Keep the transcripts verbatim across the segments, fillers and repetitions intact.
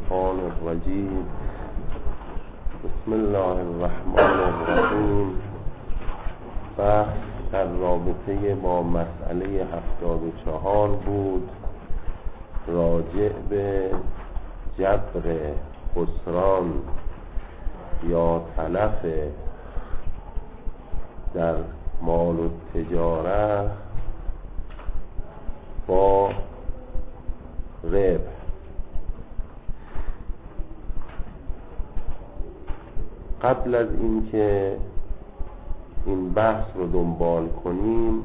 الشیطان الرجیم. بسم الله الرحمن الرحیم. بحث در رابطه با مسئله هفتاد و چهار بود، راجع به جبر خسران یا تلف در مال و تجارت با ربح. قبل از اینکه این بحث رو دنبال کنیم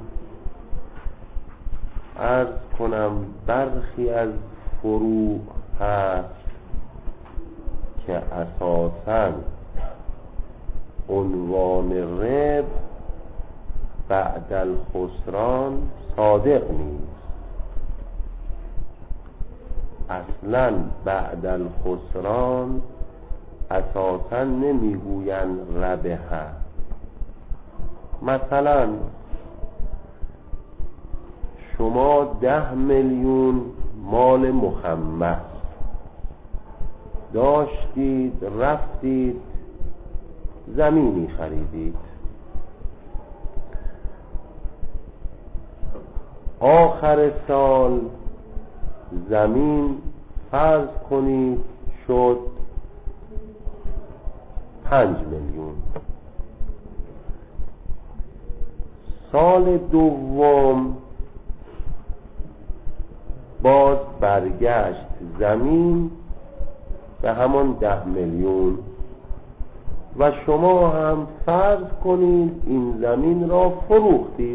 عرض کنم برخی از فروع هست که اساساً عنوان ربح بعد الخسران صادق نیست. اصلاً بعد الخسران اساساً نمیگوین ربح. مثلا شما ده میلیون مال مخمس داشتید، رفتید زمینی خریدید، آخر سال زمین فرض کنید شد پنج میلیون. سال دوم باز برگشت زمین به همان ده میلیون و شما هم فرض کنید این زمین را فروختید.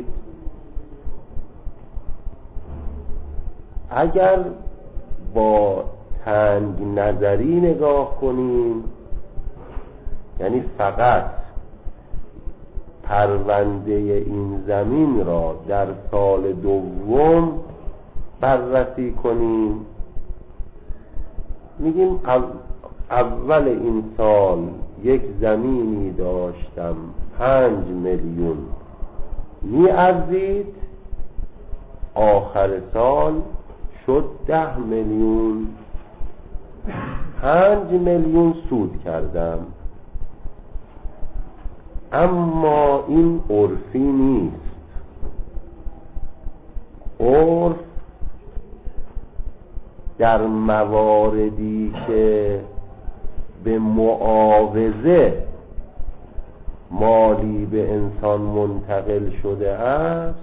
اگر با تنگ نظری نگاه کنیم، یعنی فقط پرونده این زمین را در سال دوم بررسی کنیم، میگیم اول این سال یک زمینی داشتم پنج میلیون می‌ارزید، آخر سال شد ده میلیون، پنج میلیون سود کردم. اما این عرفی نیست. عرف در مواردی که به معاوضه مالی به انسان منتقل شده است،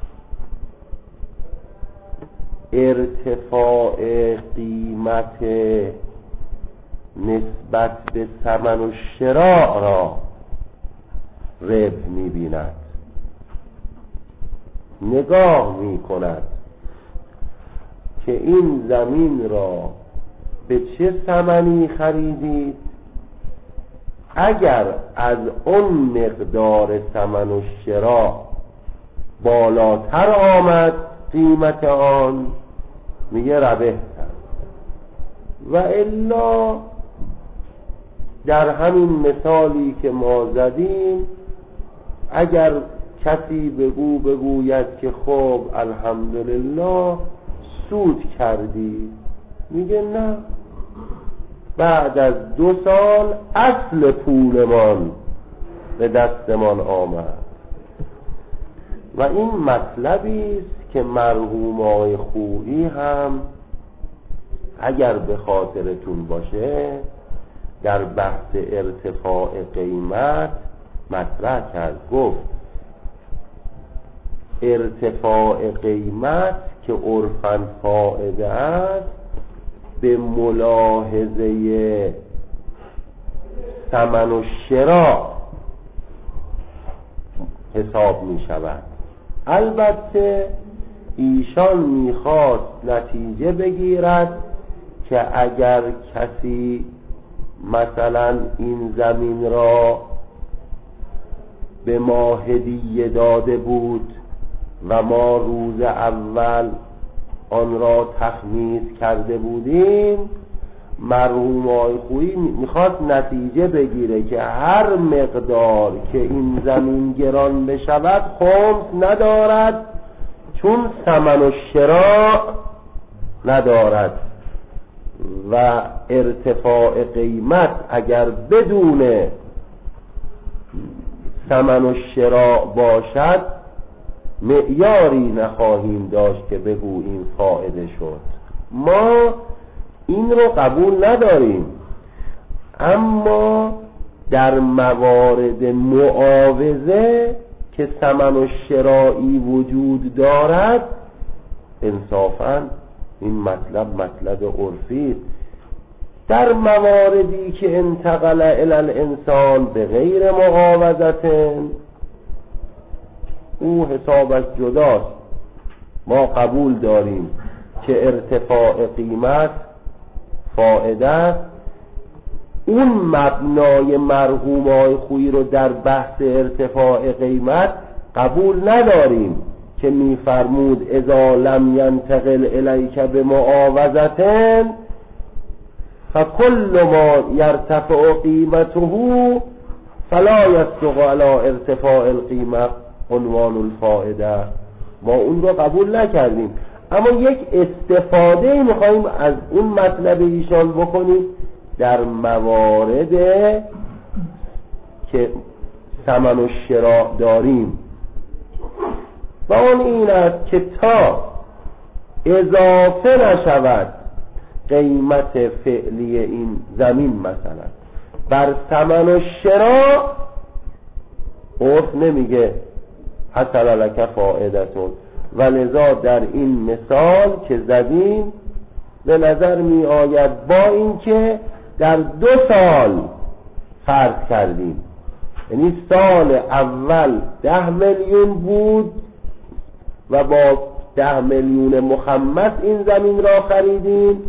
ارتفاع قیمت نسبت به ثمن و شراء را ربح می‌بیند، نگاه می‌کند که این زمین را به چه ثمنی خریدید. اگر از اون مقدار ثمن و شراء بالاتر آمد قیمت آن، میگه ربح کرد، و الا در همین مثالی که ما زدیم اگر کسی بگو بگوید که خب الحمدلله سود کردی، میگه نه، بعد از دو سال اصل پولمان به دستمان آمد. و این مطلبی است که مرحوم آقای خویی هم اگر به خاطرتون باشه در بحث ارتفاع قیمت مطرح کرد. گفت ارتفاع قیمت که عرفاً فائده است به ملاحظه ثمن و شراء حساب می شود. البته ایشان میخواست نتیجه بگیرد که اگر کسی مثلا این زمین را به ما هدیه داده بود و ما روز اول آن را تخمیس کرده بودیم، مرحوم آقای خویی میخواست نتیجه بگیره که هر مقدار که این زمین گران بشود خمس ندارد، چون ثمن و شراء ندارد و ارتفاع قیمت اگر بدون ثمن و شراء باشد معیاری نخواهیم داشت که بگوییم فائده شد. ما این رو قبول نداریم، اما در موارد معاوضه که ثمن و شرائی وجود دارد انصافاً این مطلب مطلب عرفی. در مواردی که انتقل الی الانسان به غیر معاوضت او حسابش جداست. ما قبول داریم که ارتفاع قیمت فائده است. اون مبنای مرحومای خویی رو در بحث ارتفاع قیمت قبول نداریم که میفرمود اذا لم ینتقل الیک بمعاوضة فکل ما یرتفع قیمته فلا یصدق علی ارتفاع القیمه عنوان الفائده. ما اون رو قبول نکردیم، اما یک استفاده میخواییم از اون مطلب ایشان بکنیم در موارد که ثمن و شراء داریم، و اون این است که تا اضافه نشود قیمت فعلی این زمین مثلا بر ثمن و شراء، عرف نمیگه حتی لک فائدتون. و لذا در این مثال که زدیم به نظر می آید با اینکه در دو سال فرض کردیم، یعنی سال اول ده میلیون بود و با ده میلیون مخمس این زمین را خریدیم،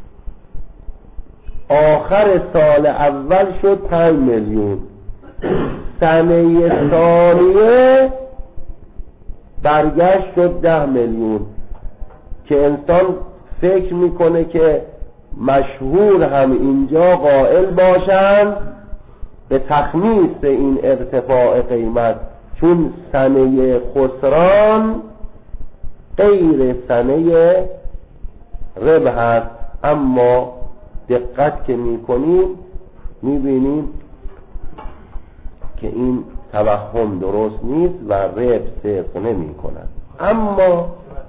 آخر سال اول شد پنج میلیون، سنه ثانیه برگشت شد ده میلیون، که انسان فکر میکنه که مشهور هم اینجا قائل باشند به تخمیس این ارتفاع قیمت، چون سنه خسران غیر سنه ربح هست. اما دقت که میکنیم میبینیم که این توهم درست نیست و ربح صرف نمی کند. اما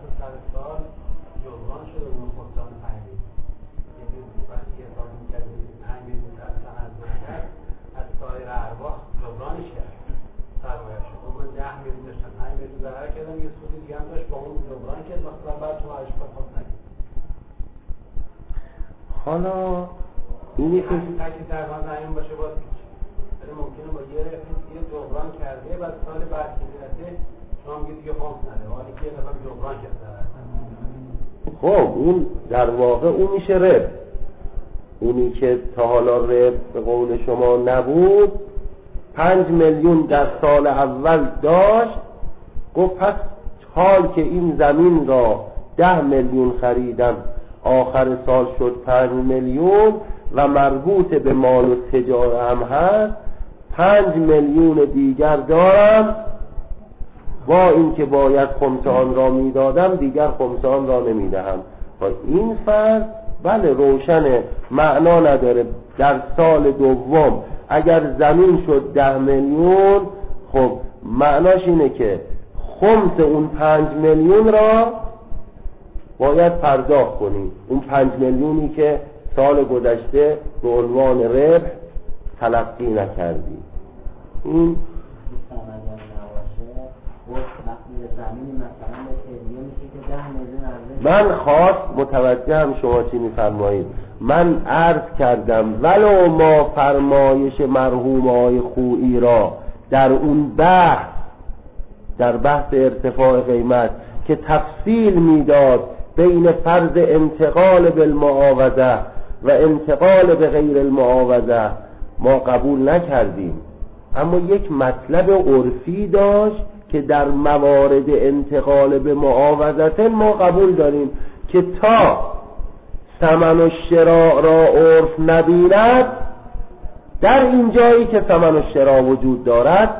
حالا اینی که تاکید در این باشه باز ولی ممکنه با یه یه جبران کرده بعد سال بعد که میرسه شما میگید دیگه خمس نده، حالی که یه دفعه جبران کرده. خب اون در واقع اون میشه ربح. اونی که تا حالا ربح به قول شما نبود، پنج میلیون در سال اول داشت، گفت پس حال که این زمین را ده میلیون خریدم آخر سال شد پنج میلیون و مربوط به مال و تجاره هم هست، پنج میلیون دیگر دارم، با این که باید خمس آن را میدادم دیگر خمس آن را نمیدهم. و این فرض بله روشنه، معنا نداره. در سال دوم اگر زمین شد ده میلیون، خب معناش اینه که خمس اون پنج میلیون را باید پرداخت کنی، اون پنج میلیونی که سال گذشته به عنوان ربح تلقی نکردی. این من خاص متوجهم شما چی میفرمایید. من عرض کردم ولو ما فرمایش مرحوم آقای خویی را در اون بحث، در بحث ارتفاع قیمت که تفصیل میداد بین فرض انتقال بالمعاوضه و انتقال به غیر المعاوضه، ما قبول نکردیم، اما یک مطلب عرفی داشت که در موارد انتقال به معاوضه ما قبول داریم که تا ثمن و شراء را عرف نبیند، در این جایی که ثمن و شراء وجود دارد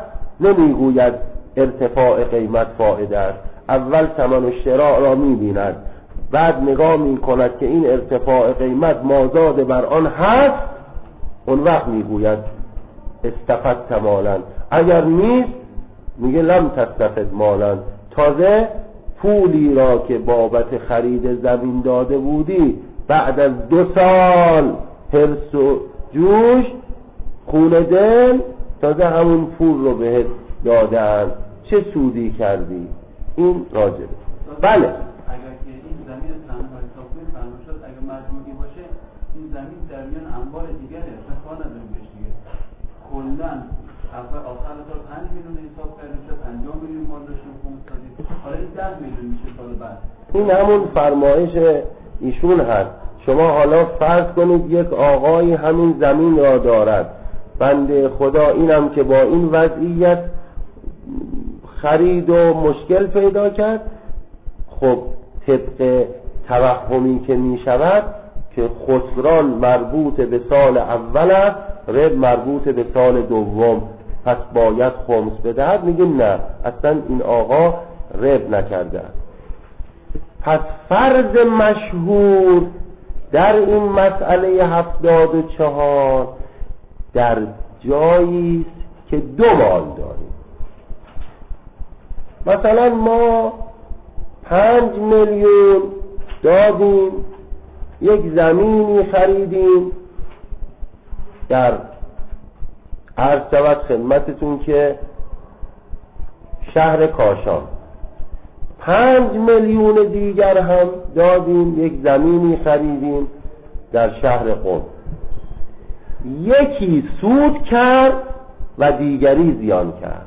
نمیگوید ارتفاع قیمت فائده است. اول ثمن و شراء را میبیند، بعد نگاه می کند که این ارتفاع قیمت مازاد بر آن هست، اون وقت میگوید استفدت مالا. اگر نیست میگه لم تستفد مالا. تازه پولی را که بابت خرید زمین داده بودی بعد از دو سال حرص و جوش خون دل تازه همون پول رو بهت دادن، چه سودی کردی؟ این راجبه. بله اگر که این زمین تنها حساب کنید فرمایش شد اگر مجموعی باشه این زمین در میان انبار دیگره، افتخار نداریم بهش دیگه. کلا اول آخر سال پنج میلیون حساب کردیم، شد پنجاه میلیون مال داشتیم خمس دادیم، حالا این ده میلیون میشه سال بعد. این همون فرمایش ایشون هست. شما حالا فرض کنید یک آقایی همین زمین را دارد، بنده خدا اینم که با این وضعیت خرید و مشکل پیدا کرد، خب طبق توهمی که می شود که خسران مربوط به سال اول است، رب مربوط به سال دوم، پس باید خمس بدهد. میگه نه، اصلا این آقا رب نکرده است. پس فرض مشهور در این مسئله هفتاد و چهار در جایی است که دو مال داریم. مثلا ما پنج میلیون دادیم، یک زمینی خریدیم در عرض شود خدمتتون که شهر کاشان، پنج میلیون دیگر هم دادیم، یک زمینی خریدیم در شهر قم. یکی سود کرد و دیگری زیان کرد.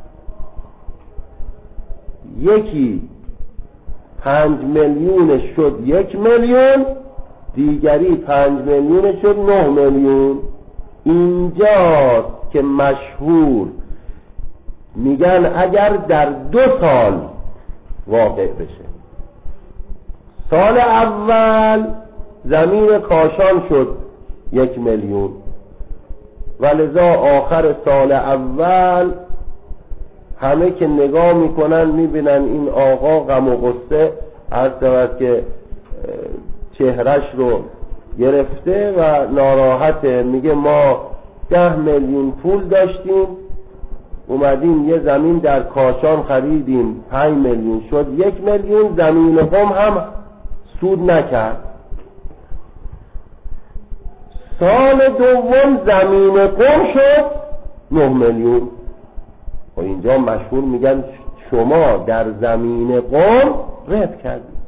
یکی پنج میلیون شد یک میلیون، دیگری پنج میلیون شد نه میلیون. اینجاست که مشهور میگن اگر در دو سال واقع بشه، سال اول زمین کاشان شد یک میلیون و لذا آخر سال اول همه که نگاه میکنن میبینن این آقا غم و غصه هر شود که چهرش رو گرفته و ناراحته، میگه ما ده میلیون پول داشتیم اومدیم یه زمین در کاشان خریدیم پنج میلیون شد یک میلیون، زمین هم هم سود نکرد. سال دوم زمین قم شد نه میلیون. و اینجا مشهور میگن شما در زمین قم ربح کردید.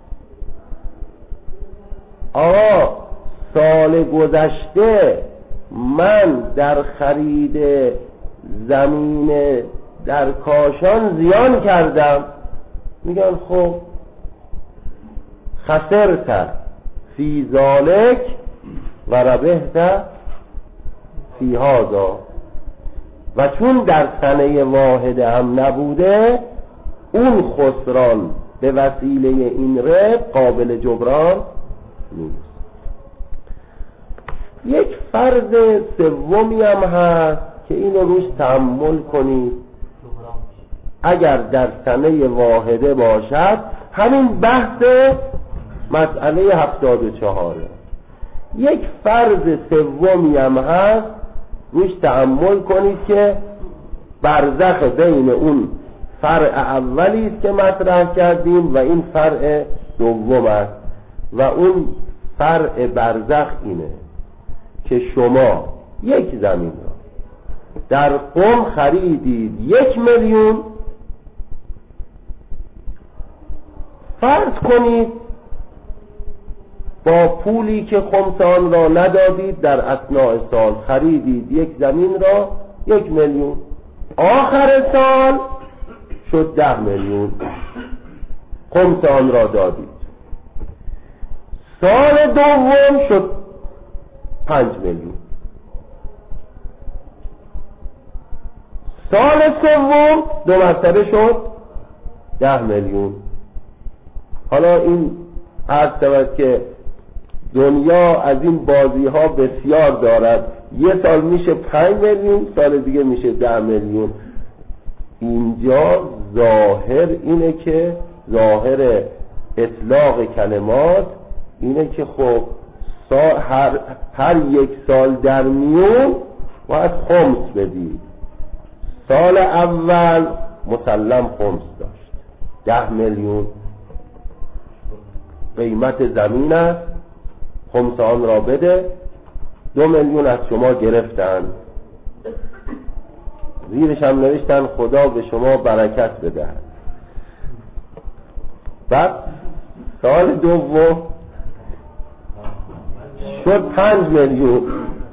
آقا سال گذشته من در خرید زمین در کاشان زیان کردم. میگن خب خسرت فی ذالک و ربحت فی هذا. و چون در سنه واحد هم نبوده، اون خسران به وسیله این ربح قابل جبران نیست. یک فرض سومی هم هست که اینو روش تأمل کنید. اگر در سنه واحده باشد، همین بحث مسئله هفتاد و چهاره. یک فرض سومی هم هست روش تأمل کنید که برزخ بین اون فرع اولی است که مطرح کردیم و این فرع دوم است. و اون فرع برزخ اینه که شما یک زمین را در قم خریدید یک میلیون، فرض کنید با پولی که خمس آن را ندادید در اثناء سال خریدید یک زمین را یک میلیون، آخر سال شد ده میلیون، خمس آن را دادید. سال دوم شد پنج میلیون، سال سوم دو مرتبه شد ده میلیون. حالا این عرض شود که دنیا از این بازی ها بسیار دارد. یه سال میشه پنج میلیون، سال دیگه میشه ده میلیون. اینجا ظاهر اینه که ظاهر اطلاق کلمات اینه که خب هر, هر یک سال در میون باید خمس بدید. سال اول مسلم خمس داشت، ده میلیون قیمت زمین است، خمس آن را بده. دو میلیون از شما گرفتن، زیرش هم نوشتن خدا به شما برکت بده. بعد سال دوم شد پنج میلیون.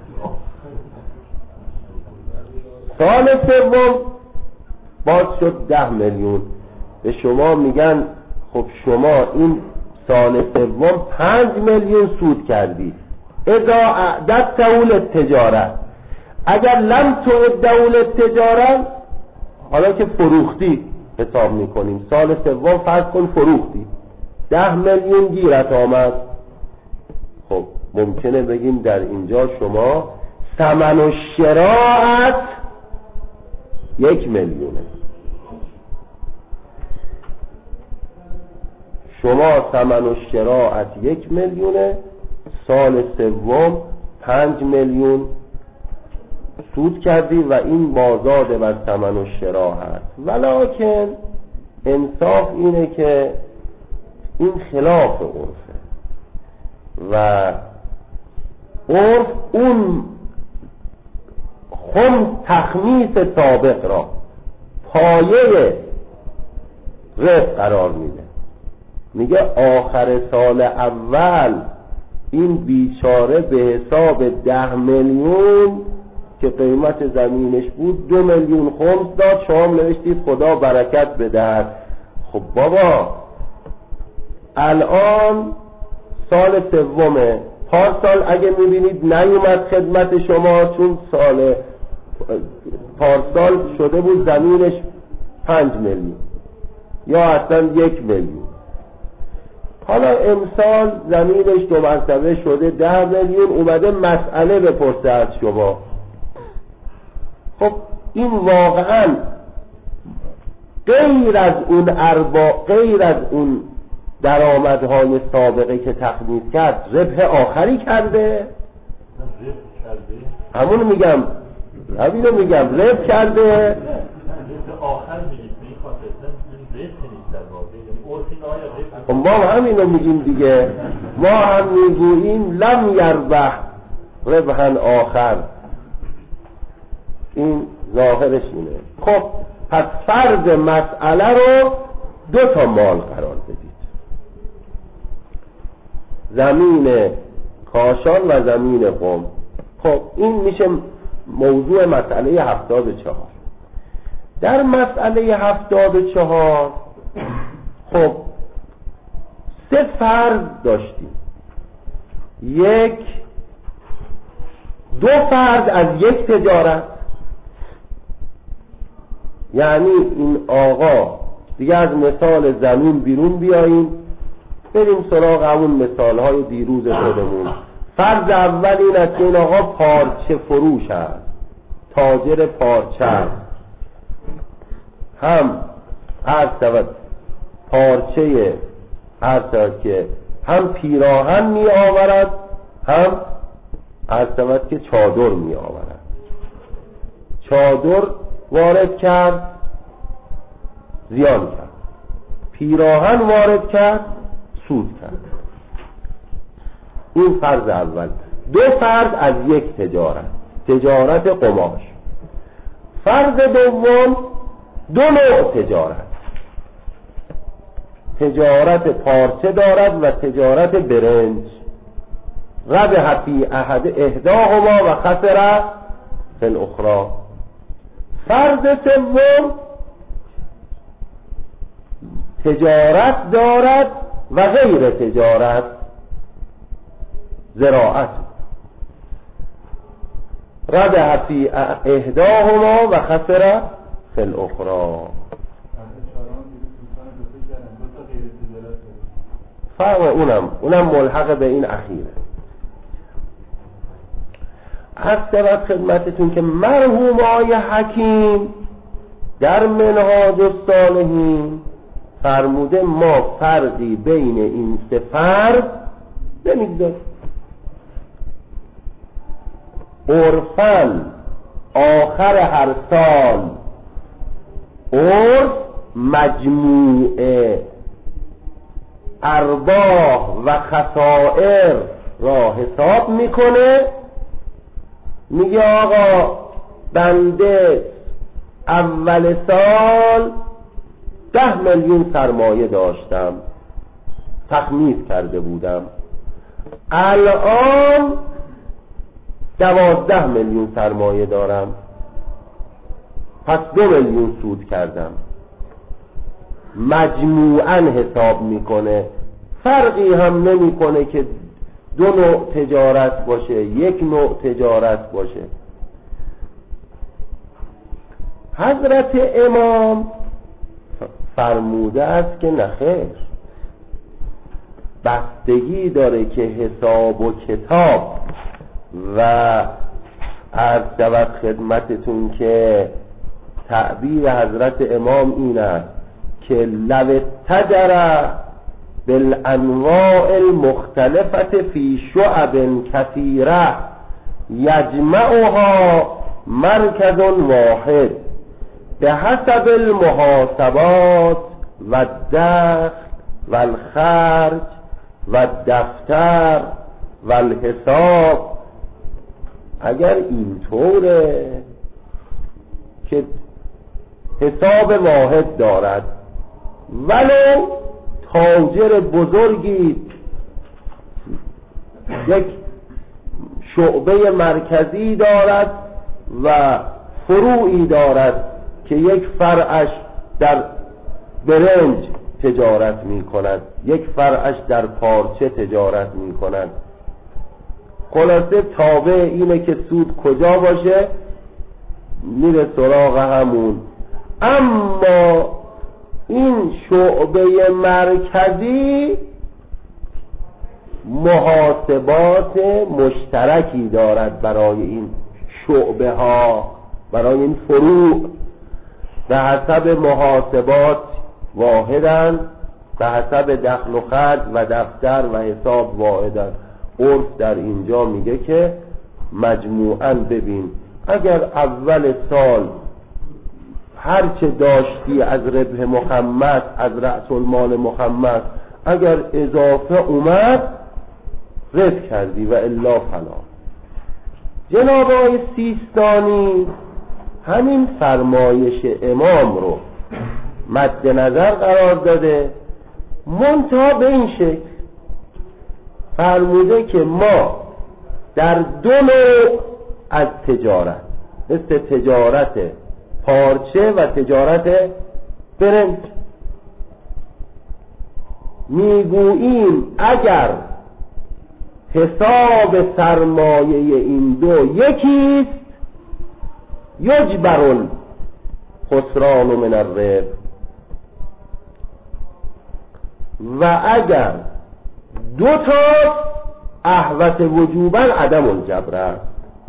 سال سوم باز شد ده میلیون. به شما میگن خب شما این سال سوم پنج میلیون سود کردی، اذا اعدت دول تجارت. اگر لم تعد دول تجارت، حالا که فروختی حساب میکنیم، سال سوم فرض کن فروختی، ده میلیون گیرت آمد. خب ممکنه بگیم در اینجا شما ثمن و شراعت یک میلیونه، شما ثمن و شراعت یک میلیونه، سال سوم پنج میلیون سود کردی و این بازاده بر ثمن و شراء هست. ولکن انصاف اینه که این خلاف عرفه و عرف اون خمس تخمیس سابق را پایه ربح قرار میده. میگه آخر سال اول این بیچاره به حساب ده میلیون که قیمت زمینش بود دو میلیون خمس داد، شما هم نوشتید خدا برکت بده. خب بابا الان سال سومه، پارسال اگه میبینید نیومد خدمت شما چون سال پارسال شده بود زمینش پنج میلیون یا اصلا یک میلیون، حالا امسال زمینش دو مرتبه شده ده میلیون، اومده مسئله بپرسه از شما. خب این واقعا غیر از اون اربا غیر از اون درآمدهای سابقه که تخمیس کرد ربح آخری کرده؟ همون میگم همینو میگم ربح کرده. ربح آخر میگید میخواسته ربح نیست در واقع. ما همینو میگیم دیگه، ما هم میگوییم لم یربح ربحا آخر. این ظاهرش اینه. خب پس فرض مسئله رو دو تا مال قرار بدید، زمین کاشان و زمین قم. خب این میشه موضوع مسئله هفتاد و چهار. در مسئله هفتاد و چهار خب سه فرض داشتیم. یک دو فرض از یک تجارت، یعنی این آقا دیگه از مثال زمین بیرون بیاییم، بریم سراغ همون مثال های دیروز خودمون. فرض اول این است که این آقا پارچه فروش است، تاجر پارچه است، هم هر شود پارچه هر شود که هم پیراهن می آورد، هم هر شود که چادر می آورد. چادر وارد کرد زیان کرد، پیراهن وارد کرد سود کرد. این فرض اول. دو فرض از یک تجارت، تجارت قماش. فرض دوم دو نوع تجارت، تجارت پارچه دارد و تجارت برنج. ربح فی احد احداهما و خسر فی الاخری. فرض سوم تجارت دارد و غیر تجارت، زراعت. ربح فی احداهما و خسر فی الاخری. فرق اونم اونم ملحق به این اخیره. از سبب خدمتتون که مرحوم آقای حکیم در منهاج الصالحین فرموده ما فرقی بین این سه فرد نمیگذاریم. عرفاً آخر هر سال عرف مجموعه ارباح و خسائر را حساب میکنه، میگه آقا بنده اول سال ده میلیون سرمایه داشتم، تخمیس کرده بودم، الان دوازده میلیون سرمایه دارم، پس دو میلیون سود کردم. مجموعاً حساب میکنه، فرقی هم نمیکنه که دو نوع تجارت باشه یک نوع تجارت باشه. حضرت امام فرموده است که نخیر، بستگی داره که حساب و کتاب و عرض شود خدمتتون که تعبیر حضرت امام این است که لو تجر بالانواع المختلفة فی شعب کثیره یجمعها مرکز واحد به حسب المحاسبات و الدخل و الخرج و الدفتر و الحساب. اگر اینطوره که حساب واحد دارد، ولو تاجر بزرگی یک شعبه مرکزی دارد و فروعی دارد که یک فرعش در برنج تجارت می کند، یک فرعش در پارچه تجارت می کند، خلاصه تابع اینه که سود کجا باشه میره سراغ همون. اما این شعبه مرکزی محاسبات مشترکی دارد برای این شعبه ها، برای این فروع، به حسب محاسبات واحدن، به حسب دخل و خرج و دفتر و حساب واحدن. عرف در اینجا میگه که مجموعاً ببین، اگر اول سال هرچه داشتی از ربح مخمس، از رأس المال مخمس، اگر اضافه اومد ربح کردی و الا فلا. جناب آقای سیستانی همین فرمایش امام رو مد نظر قرار داده، منتها به این شکل فرموده که ما در دو نوع از تجارت، مثل تجارت پارچه و تجارت برنج، میگوییم اگر حساب سرمایه این دو یکیست یجبر الخسران من الربح، و اگر دو تا احوط وجوبا عدم الجبر است.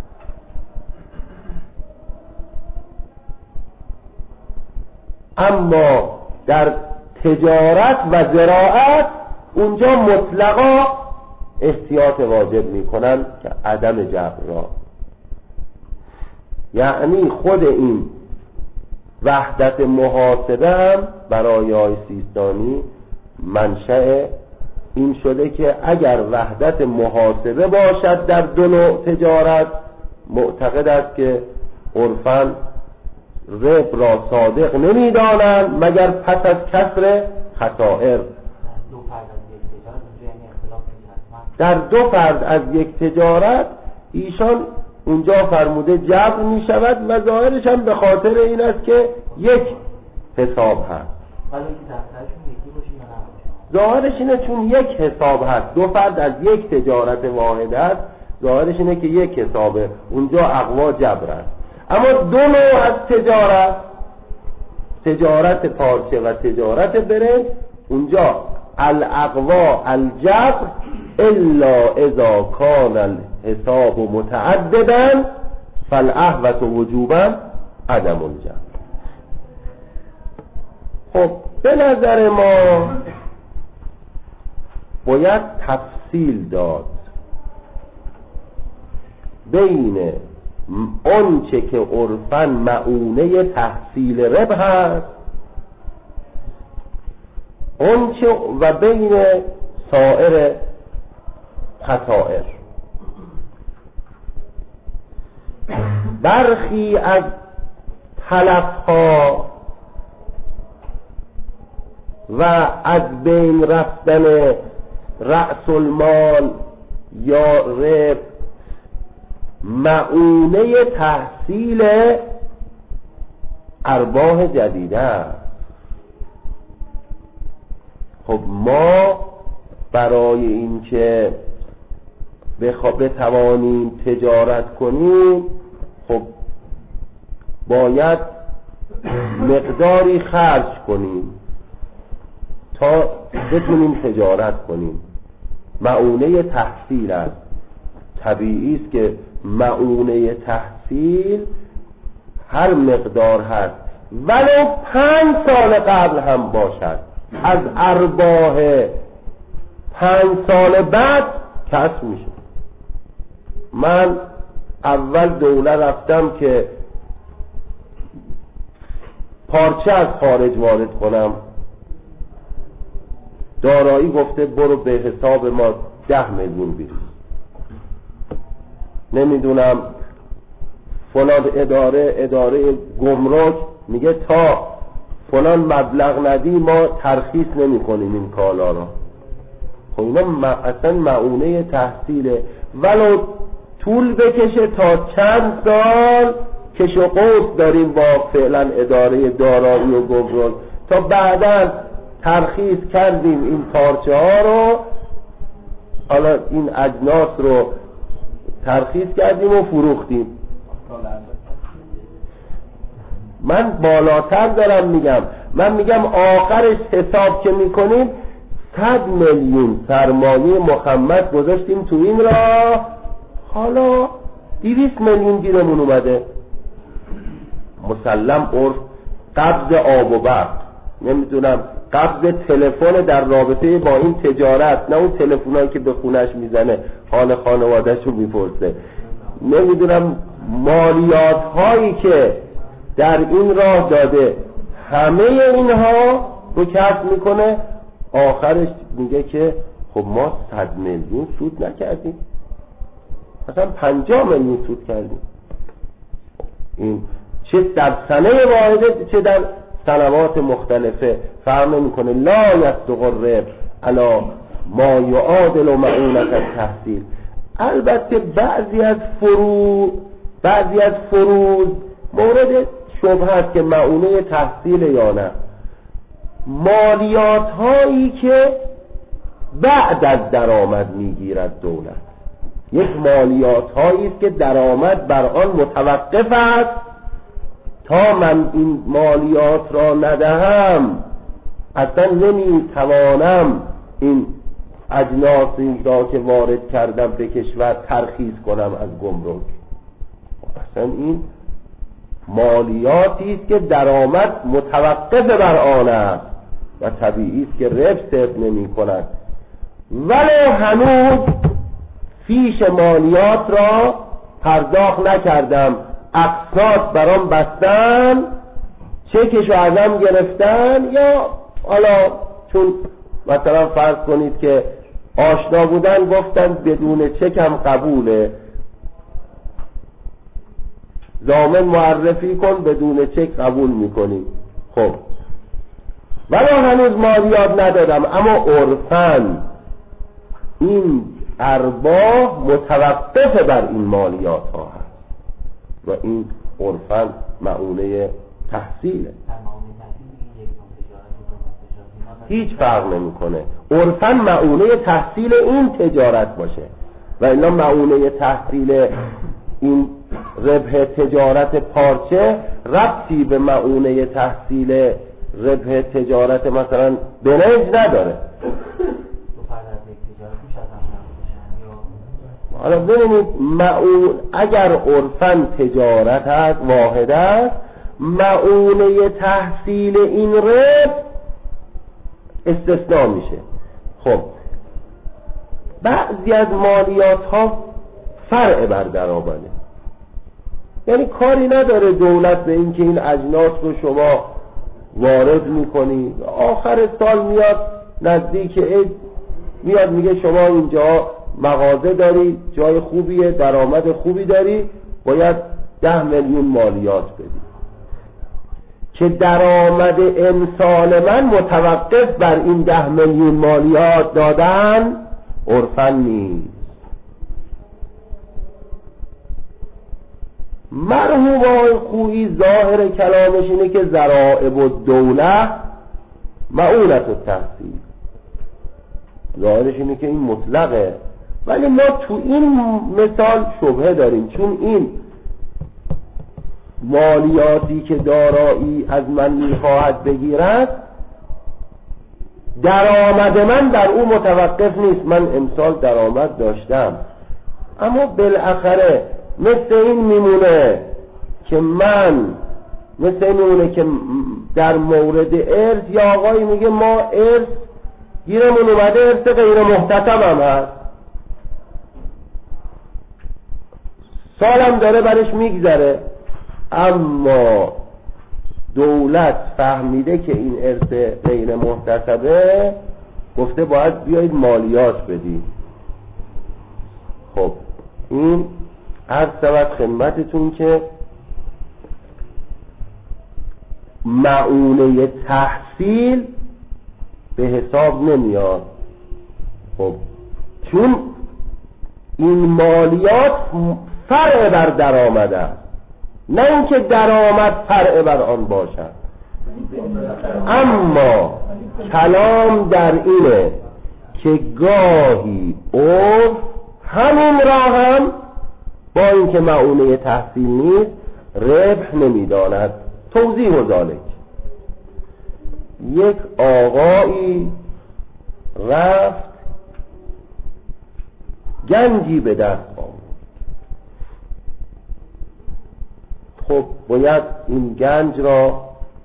اما در تجارت و زراعت اونجا مطلقا احتیاط واجب میکنن که عدم جبر را، یعنی خود این وحدت محاسبه هم برای آقای سیستانی منشأ این شده که اگر وحدت محاسبه باشد در دو نوع تجارت، معتقد است که عرفاً ربح را صادق نمیدانند مگر پس از کسر خسائر. در دو فرد از یک تجارت ایشان اونجا فرموده جبر می شود و ظاهرش هم به خاطر این است که یک حساب هست. ظاهرش اینه چون یک حساب هست، دو فرد از یک تجارت واحد است، ظاهرش اینه که یک حسابه، اونجا اقوا جبر است. اما دو نوع از تجارت، تجارت پارچه و تجارت برنج، اونجا الاقوا الجبر الا اذا کان الحساب متعددا فالاحوط وجوبا عدم الجبر. خب به نظر ما باید تفصیل داد بین آنچه که عرفاً مؤونه تحصیل ربح هست آنچه و بین سایر خسائر. برخی از تلفها و از بین رفتن رأس المال یا ربح مؤونه تحصیل ارباح جدیده است. خب ما برای اینکه بتوانیم تجارت کنیم خب باید مقداری خرج کنیم تا بتونیم تجارت کنیم. مؤونه تحصیل است. طبیعی است که مؤونه تحصیل هر مقدار هست ولو پنج سال قبل هم باشد از ارباح پنج سال بعد کسب میشه. من اول دوله رفتم که پارچه از خارج وارد کنم، دارایی گفته برو به حساب ما ده میلیون بریز. نمیدونم فلان اداره اداره گمرک میگه تا فلان مبلغ ندی ما ترخیص نمی کنیم این کالا را. خب اینا اصلا مؤونه تحصیله ولو طول بکشه تا چند سال کش و قوس داریم با فعلا اداره دارایی و گمرک تا بعدا ترخیص کردیم این پارچه ها رو، حالا این اجناس رو ترخیص کردیم و فروختیم. من بالاتر دارم میگم، من میگم آخرش حساب که میکنیم صد میلیون سرمایه محمد گذاشتیم تو این را، حالا دویست میلیون گیرمون اومده. مسلم عرف قبض آب و برق، نمیدونم قبض تلفن در رابطه با این تجارت، نه اون تلفنایی که به خونش میزنه حال خانواده‌ش رو میپرسه، نمیدونم مالیات هایی که در این راه داده، همه اینها رو کسب میکنه. آخرش میگه که خب ما صد میلیون سود نکردیم، مثلا پنجاه میلیون سود کردیم. این چه در سنه واحده چه در سنوات مختلفه فرق نمیکنه. لا یصدق الربح علی ما یعادل مؤونة التحصیل. البته بعضی از فروض بعضی از فروض مورد شبهه است که مؤونه تحصیل یا نه. مالیات هایی که بعد از درآمد میگیرد دولت، یک مالیات هایی است که درآمد بر آن متوقف است، تا من این مالیات را ندهم اصلا نمیتوانم این اجناسی را که وارد کردم به کشور ترخیص کنم از گمرک. اصلا این مالیاتی است که درآمد متوقف بر آن است و طبیعی است که ربح صرف نمی کند. ولو هنوز فیش مالیات را پرداخت نکردم، اقساط برام بستن، چکشو ازم گرفتن، یا حالا چون مثلا فرض کنید که آشنا بودن گفتن بدون چکم قبوله، ضامن معرفی کن بدون چک قبول میکنی. خب ولو هنوز مالیات ندادم، اما عرفاً این ارباح متوقف بر این مالیات ها هست و این عرفاً مؤونه تحصیله. هیچ فرق نمیکنه. عرفاً مؤونه تحصیل این تجارت باشه و الا مؤونه تحصیل این ربح تجارت پارچه ربطی به مؤونه تحصیل ربح تجارت مثلا برنج نداره. حالا ببینید مؤون اگر عرفاً تجارت هست واحد است، مؤونه تحصیل این ربح استثناء میشه. خب بعضی از مالیات ها فرع بر درآمده، یعنی کاری نداره دولت به این که این اجناس رو شما وارد میکنی، آخر سال میاد نزدیک عید میاد میگه شما اینجا مغازه داری، جای خوبیه، درآمد خوبی داری، باید ده میلیون مالیات بدی. که درآمد امسال من متوقف بر این ده میلیون مالیات دادن عرفاً نیست. مرحوم آقای خویی ظاهر کلامش اینه که ضرائب الدوله معونت التحصیل، ظاهرش اینه که این مطلقه، ولی ما تو این مثال شبهه داریم، چون این مالیاتی که دارایی از من میخواهد بگیرد درآمد من در او متوقف نیست. من امسال درآمد داشتم، اما بالاخره مثل این میمونه که من مثل این میمونه که در مورد ارث یا آقایی میگه ما ارث گیرمون اومده، ارث غیر محتسب هم هست، سالم داره برش میگذره، اما دولت فهمیده که این ارث غیر محتسبه، گفته باید بیایید مالیات بدید. خب این عرض شود خدمتتون که معونه تحصیل به حساب نمیاد. خب چون این مالیات فرع بر درآمد است، نه اینکه درآمد فرع بر آن باشد. اما کلام در اینه که گاهی عرف همین را هم با اینکه معونه تحصیل نیست ربح نمیداند. توضیح و ذالک، یک آقایی رفت گنجی به دست آورد، خب باید این گنج را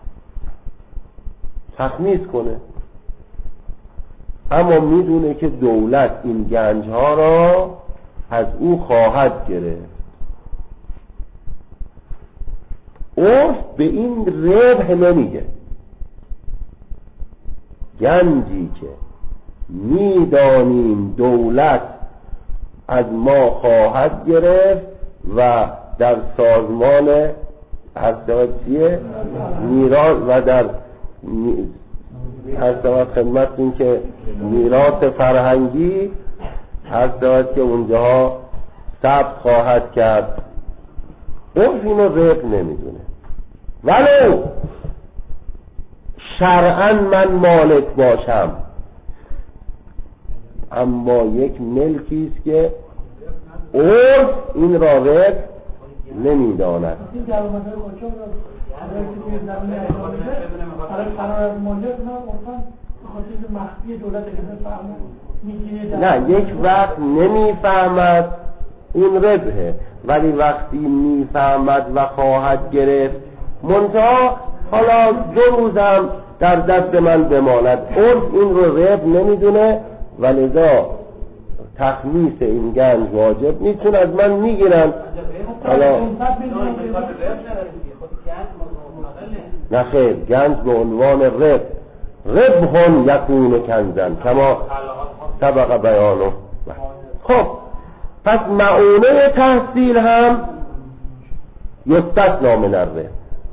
تخمیس کنه، اما میدونه که دولت این گنج ها را از او خواهد گرفت. عرف به این ربح نمیگه. گنجی که میدانیم دولت از ما خواهد گرفت و در سازمان حضرتیه میراث و در حضرت خدمت این که میراث فرهنگی حضرت که اونجاها ثبت خواهد کرد، عرف اینو ربح نمیدونه. ولو شرعاً من مالک باشم، اما یک ملکی است که عرف این را ربح نمیداند. این درآمدهای قاچاق را برای که توی زمین اجازه برای فرار از مالیات نه مثلا به خاطر مخفی دولت که بفهمه میگیره. نه، یک وقت نمیفهمد اون ربحه، ولی وقتی میفهمد و خواهد گرفت منتها حالا دو روزم در دست من بماند، عرف این رو ربح نمیدونه و لذا تخمیس این گنج واجب نیست، چون از من میگیرن. حالا نه خیر، گنج به عنوان ربح، ربح یکون کنزن کما سبق بیانه. خب پس معونه تحصیل هم یستثنا من الربح.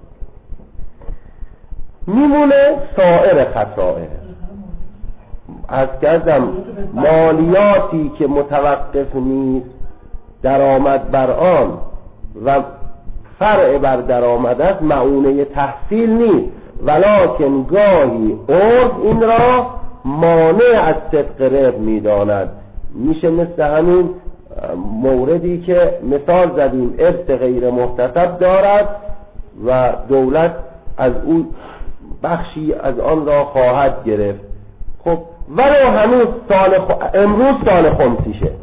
میمونه سایر خسائر. از کردم مالیاتی که متوقف نیست درآمد بر آن و فرع بر درآمد است معونه تحصیل نیست، ولکن گاهی عرف این را مانع از صدق ربح میداند. میشه مثل همین موردی که مثال زدیم، ارث غیر محتسب دارد و دولت از او بخشی از آن را خواهد گرفت. خب ولو هنوز سال خ... امروز سال خمسیشه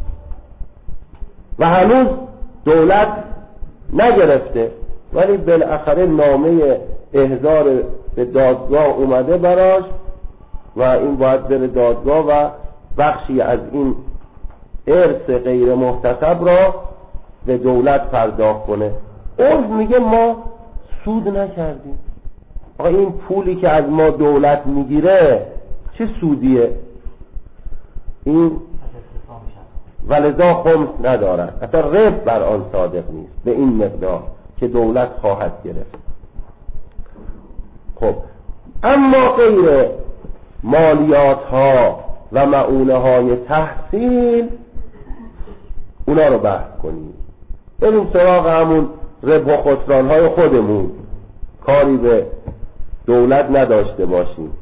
و هنوز دولت نگرفته، ولی بالاخره نامه احضار به دادگاه اومده براش و این باید بره دادگاه و بخشی از این ارث غیر محتسب را به دولت پرداخت کنه. عرف میگه ما سود نکردیم. آقا این پولی که از ما دولت میگیره چه سودیه؟ این ولذا خمس ندارد، اصلا ربح بر آن صادق نیست به این مقدار که دولت خواهد گرفت. خب اما غیر مالیات ها و معونه های تحصیل اونا رو بحث کنیم. بریم سراغ همون ربح و خسران های خودمون، کاری به دولت نداشته باشیم.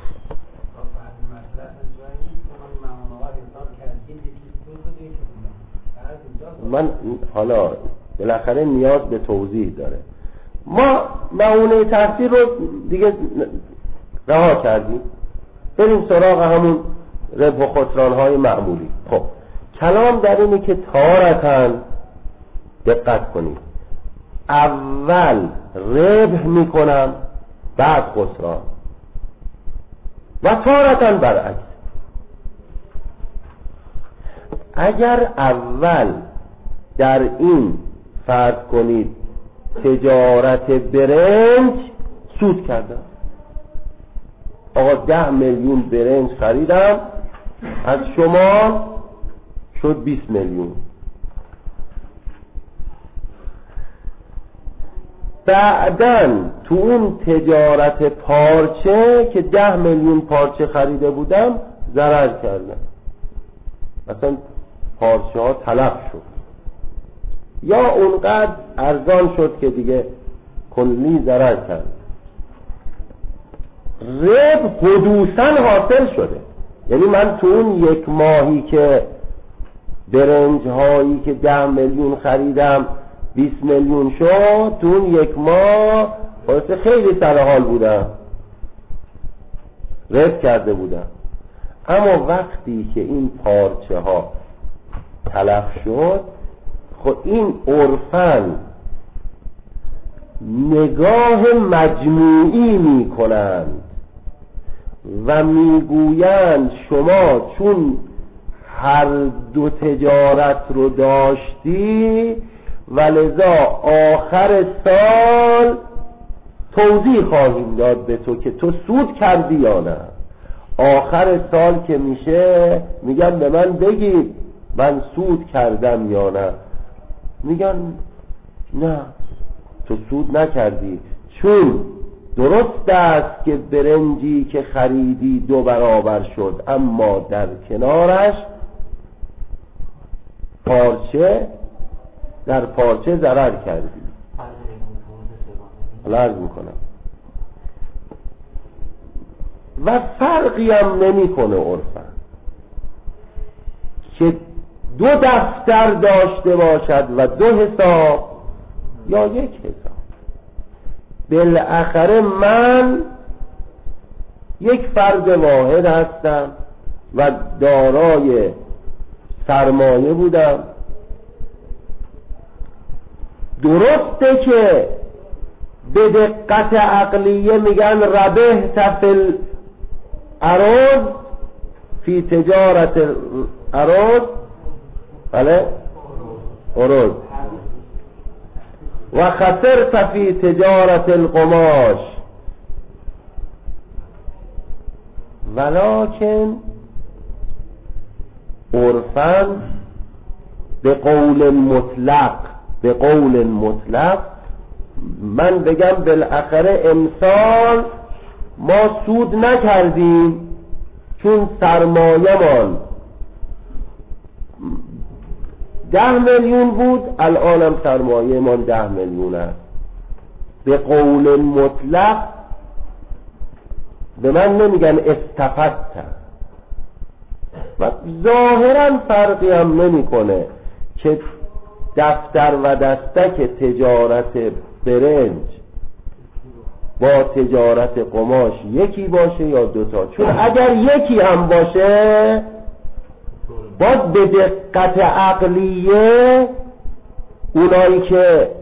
من حالا بالاخره نیاز به توضیح داره. ما معونه تحصیل رو دیگه رها کردیم، بریم سراغ همون ربح و خسران های معمولی. خب کلام در اینه که تارتاً دقت کنید، اول ربح میکنم بعد خسران، و تارتاً برعکس. اگر اول در این فرض کنید تجارت برنج سود کردم، آقا ده میلیون برنج خریدم از شما شد بیست میلیون، بعدن تو اون تجارت پارچه که ده میلیون پارچه خریده بودم ضرر کردم، مثلا پارچه ها تلف شد یا اونقدر ارزان شد که دیگه کلی ضرر کرد. ربح حدوثاً حاصل شده، یعنی من تو اون یک ماهی که برنج هایی که ده میلیون خریدم بیست میلیون شد، تو اون یک ماه واسه خیلی سر حال بودم، ربح کرده بودم. اما وقتی که این پارچه ها تلف شد، خب این عرفاً نگاه مجموعی می کنند و میگویند شما چون هر دو تجارت رو داشتی ولذا آخر سال توضیح خواهیم داد به تو که تو سود کردی یا نه. آخر سال که میشه میگن به من بگید من سود کردم یا نه، میگن نه تو سود نکردی، چون درست است که برنجی که خریدی دو برابر شد اما در کنارش پارچه در پارچه ضرر کردی. عرض میکنم و فرقی هم نمی کنه عرفاً که دو دفتر داشته باشد و دو حساب یا یک حساب. بالاخره من یک فرد واحد هستم و دارای سرمایه بودم. درسته که به دقت عقلیه میگن ربح تفل عروض فی تجارت عروض، بله عروض، و خسرت فی تجارت القماش، ولکن عرفاً به قول مطلق به قول مطلق من بگم بالاخره امسال ما سود نکردیم چون سرمایه‌مان ده میلیون بود، الانم سرمایه‌مان ده میلیون است. به قول مطلق به من نمیگن استفدت و ظاهرا فرقی هم نمیکنه که دفتر و دستک تجارت برنج با تجارت قماش یکی باشه یا دوتا، چون اگر یکی هم باشه باید به دقت عقلیه اونایی که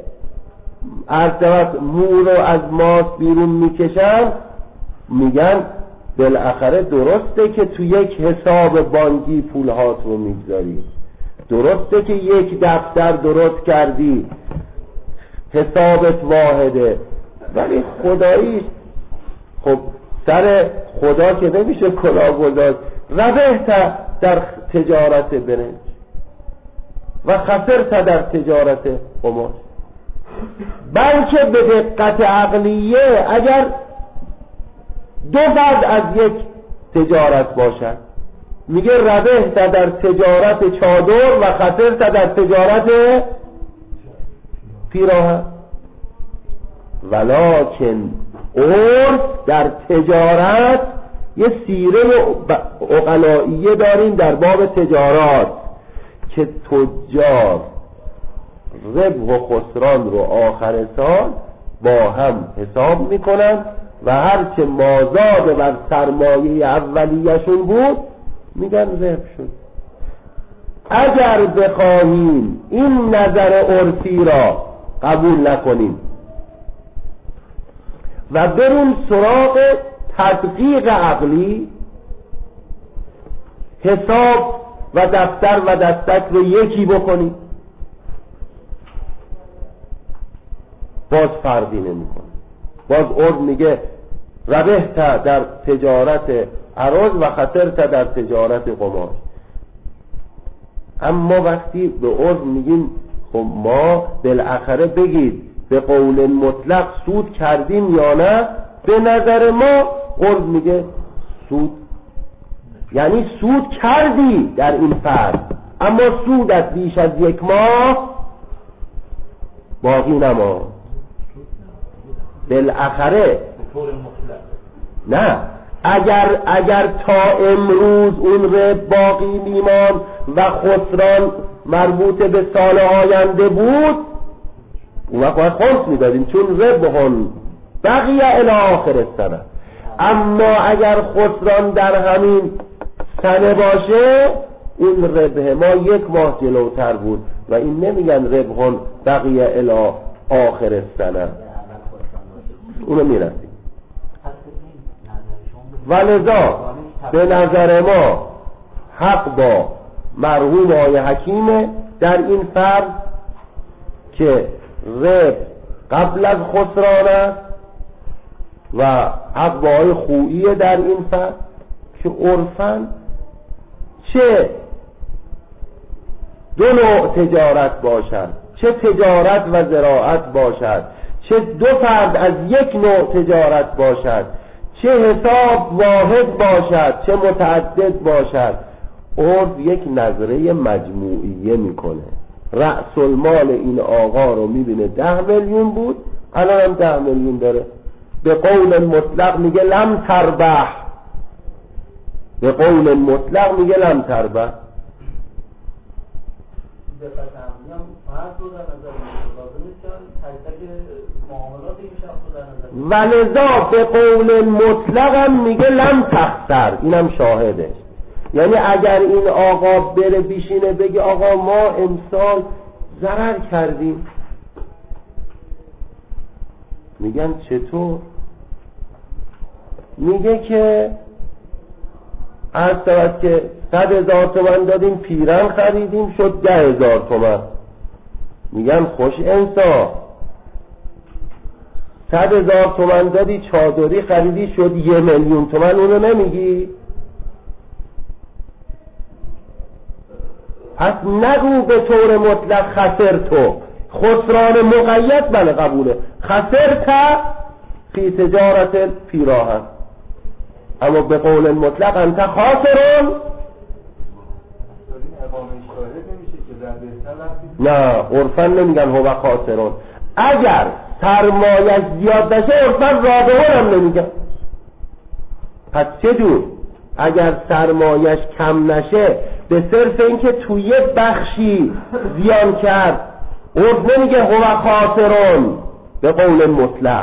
ارتباط مو رو از ماست بیرون میکشن میگن بالاخره درسته که تو یک حساب بانکی پولهات رو میگذاری، درسته که یک دفتر درست کردی حسابت واحده، ولی خداییش خب سر خدا که نمیشه کلاه گذاشت. ربحت در تجارت برنج و خسرت در تجارت قماش. بلکه به دقت عقلیه اگر دو فرد از یک تجارت باشد، میگه ربحت در تجارت چادر و خسرت در تجارت پیراهن. ولکن عرف در تجارت یه سیره عقلائیه داریم در باب تجارات که تجار ربح و خسران رو آخر سال با هم حساب میکنن و هرچه مازاد بر سرمایه اولیه‌شون بود میگن ربح شد. اگر بخواهیم این نظر عرفی را قبول نکنیم و بریم سراغ تدقیق عقلی، حساب و دفتر و دستک رو یکی بکنیم، باز فرقی نمی‌کنه. باز عرف میگه ربحت در تجارت عرض و خسرت در تجارت قماش. اما وقتی به عرف میگیم خب ما بالاخره بگید به قول مطلق سود کردیم یا نه، به نظر ما عرف میگه سود یعنی سود کردی در این فرد، اما سودت بیش از یک ماه باقی نماند. بالاخره نه، اگر اگر تا امروز اون رب باقی میمان و خسران مربوط به سال آینده بود، اون وقت باید خمس میدادیم چون ربحون بقیه الی آخر السنه. اما اگر خسران در همین سنه باشه اون ربح ما یک ماه جلوتر بود و این نمیگن ربحون بقیه الی آخر السنه، اونو میرسیم. ولذا به نظر ما حق با مرحوم آقای حکیمه در این فرض که ربح قبل از خسران است و حق با آقای خوییه در این فرض که عرفاً چه دو نوع تجارت باشد، چه تجارت و زراعت باشد، چه دو فرد از یک نوع تجارت باشد، چه حساب واحد باشد، چه متعدد باشد، عرف یک نظره مجموعیه میکنه. رأس المال این آقا رو میبینه ده میلیون بود، الان هم ده میلیون داره، به قول مطلق میگه لم تربح، به قول مطلق میگه لم تربح. ولذا به قول مطلق هم میگه لم تخسر، اینم شاهدش. یعنی اگر این آقا بره بیشینه بگه آقا ما امسال ضرر کردیم، میگن چطور؟ میگه که عرض شود که صد هزار تومن دادیم پیرن خریدیم شد ده هزار تومن. میگن خوش انصاف، صد هزار تومن دادی چادری خریدی شد یه میلیون تومن، اونو نمیگی؟ پس نگو به طور مطلق خسر تو، خسران مقید بله قبوله، خسر تا فی تجارت پیراهن، اما به قول مطلق انت خاسرون. نه عرفاً نمیگن هو خاسرون. اگر سرمایه زیاد بشه عرفاً رابحون هم نمیگن. پس چه جور؟ اگر سرمایهش کم نشه به صرف اینکه توی بخشی زیان کرد عرف نمیگه هو خاسرون به قول مطلق.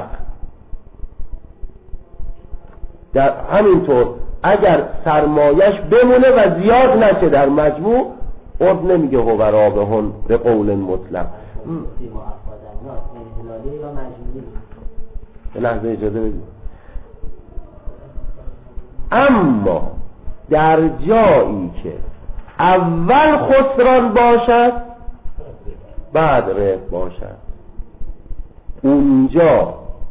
در همینطور اگر سرمایش بمونه و زیاد نشه در مجموع عرف نمیگه هو رابحون به قول مطلق. به لحظه اجازه بدید. اما در جایی که اول خسران باشد بعد ربح باشد، اونجا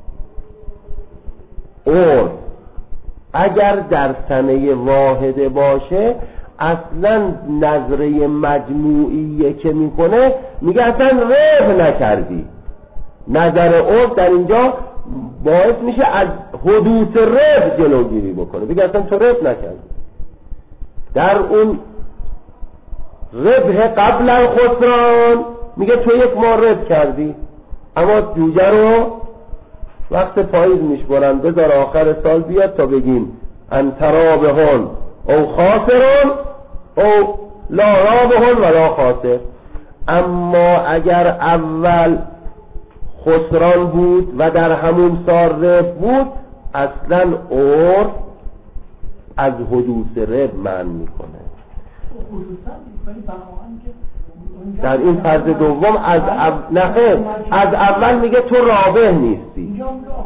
عرف اگر در سنه واحده باشه اصلا نظره مجموعیه که میکنه میگه اصلا ربح نکردی. نظر عرف در اینجا باعث میشه از حدوث ربح جلوگیری بکنه، بگه اصلا تو ربح نکردی. در اون ربح قبل الخسران میگه تو یک ماه ربح کردی، اما جوجه رو وقت پاییز میشبرن، بذار آخر سال بیاد تا بگیم انترابهن او خاسرون او لا رابهن ولا خاسر. اما اگر اول خسران بود و در همون سال ربح بود، اصلا عرف از حدوث ربح منع میکنه. در این فرض دوم از اول نخیر از اول میگه تو رابح نیستی.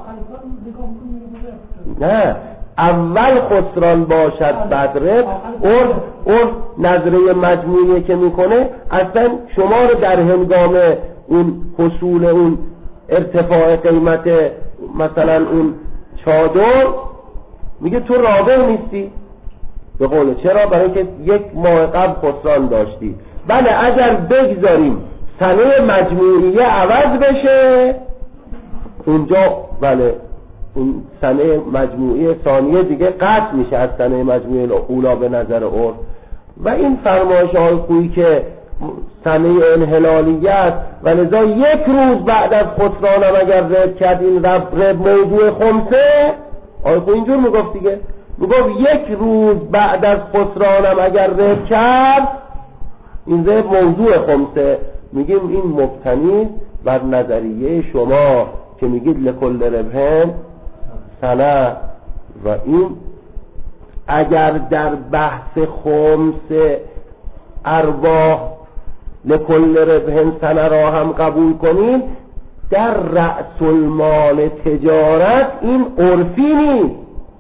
نه، اول خسران باشد بعد ربح. عرف عرف نظریه مجموعی که میکنه اصلا شما رو در هنگام اون حصول اون ارتفاع قیمت مثلا اون چادر میگه تو رابح نیستی. به قوله چرا؟ برای اینکه یک ماه قبل خسران داشتی. بله اگر بگذاریم سنه مجموعیه عوض بشه، اونجا بله اون سنه مجموعی ثانیه دیگه قطع میشه از سنه مجموعی اولا به نظر عرف. و این فرمایش های خویی که سنه انحلالیه است و لذا یک روز بعد از خسرانم اگر ربح کرد این ربح رب موضوع خمسه، آقای خویی اینجور میگفت دیگه، میگفت یک روز بعد از خسرانم اگر ربح کرد این ربح موضوع خمسه. میگیم این مبتنی بر نظریه شما که میگید لکل ربحن سنه، و این اگر در بحث خمس ارباح لکل ربحن سنه را هم قبول کنیم، در رأس المال تجارت این عرفی نیست.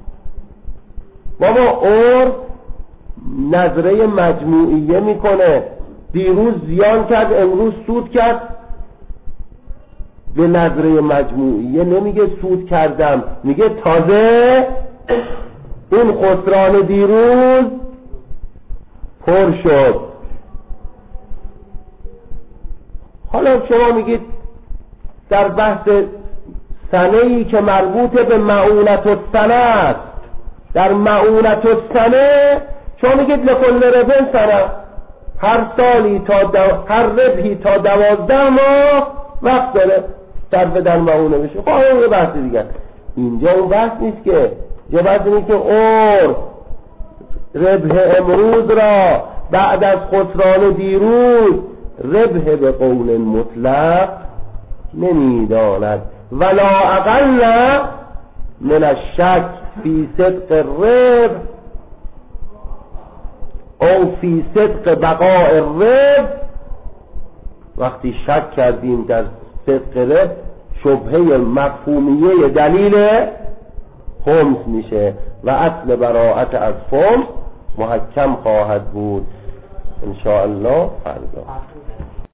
بابا عرف نظره مجموعیه میکنه، دیروز زیان کرد امروز سود کرد، به نظره مجموعیه نمیگه سود کردم، میگه تازه این خسران دیروز پر شد. حالا شما میگید در بحث سنه‌ای که مربوط به معونت السنه است، در معونت السنه شما میگید لکل ربحن سنه، هر سالی تا دو... هر ربحی تا دوازده ماه وقت داره صرف در معونه بشه. خب این یه بحث دیگه. اینجا اون بحث نیست که، اینجا بحث اینه که عرف ربح امروز را بعد از خسران دیروز ربح به قول مطلق نمیداند، ولا اقل من الشک فی صدق الربح او فی صدق بقاء الربح. وقتی شک کردیم در صدق ربح، شبهه مفهومیه دلیل خمس میشه و اصل براءت از خمس محکم خواهد بود ان شاء الله فردا.